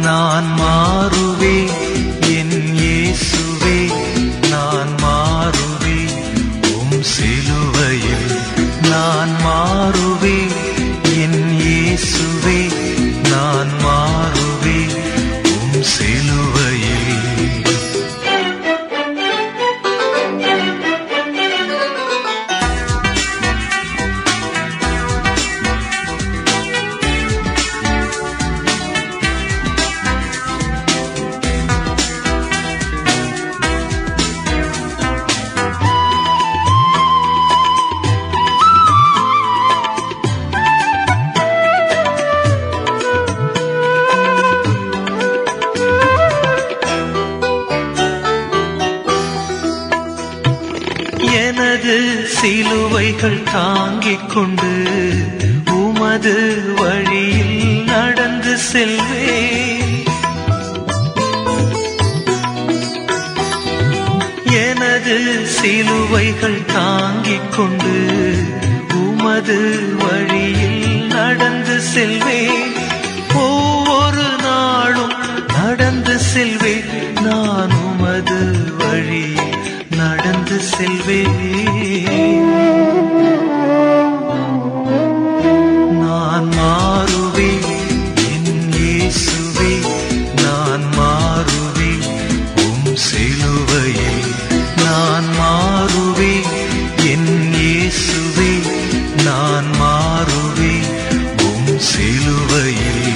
நான் மாறுவேன் என் இயேசுவே, நான் மாறுவேன் உம் சிலுவையில். நான் மாறுவேன் என் இயேசுவே, நான் மாறுவேன் உம் சிலுவையில். எனது சிலுவைகள் தாங்கிக் கொண்டு உமது வழியில் நடந்து செல்வேன். எனது சிலுவைகள் தாங்கிக் கொண்டு உமது வழியில் நடந்து செல்வேன். ஒவ்வொரு நாளும் நடந்து செல்வேன், நான் உமது வழியில் நடந்து செல்வேன். நான் மாறுவேன் என் இயேசுவே, நான் மாறுவேன் உம் சிலுவையில். நான் மாறுவேன் என் இயேசுவே, நான் மாறுவேன் உம் சிலுவையில்.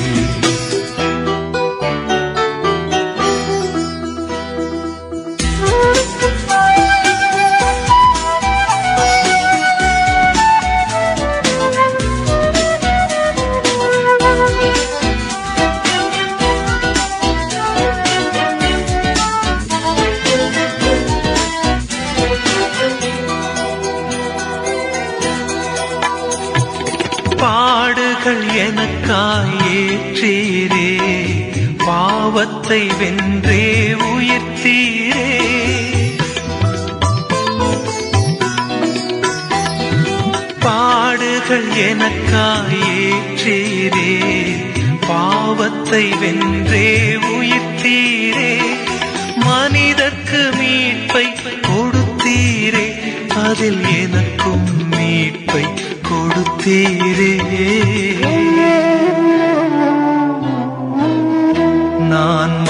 பாடுகள் எனக்காய் ஏற்றீரே, பாவத்தை வென்றே உயிர்த்தீரே. பாடுகள் எனக்காய் ஏற்றீரே, பாவத்தை வென்றே உயிர்த்தீரே. மனிதர்க்கு மீட்பை கொடுத்தீரே, அதில் எனக்கும் மீட்பை கொடுத்தீரே. நான்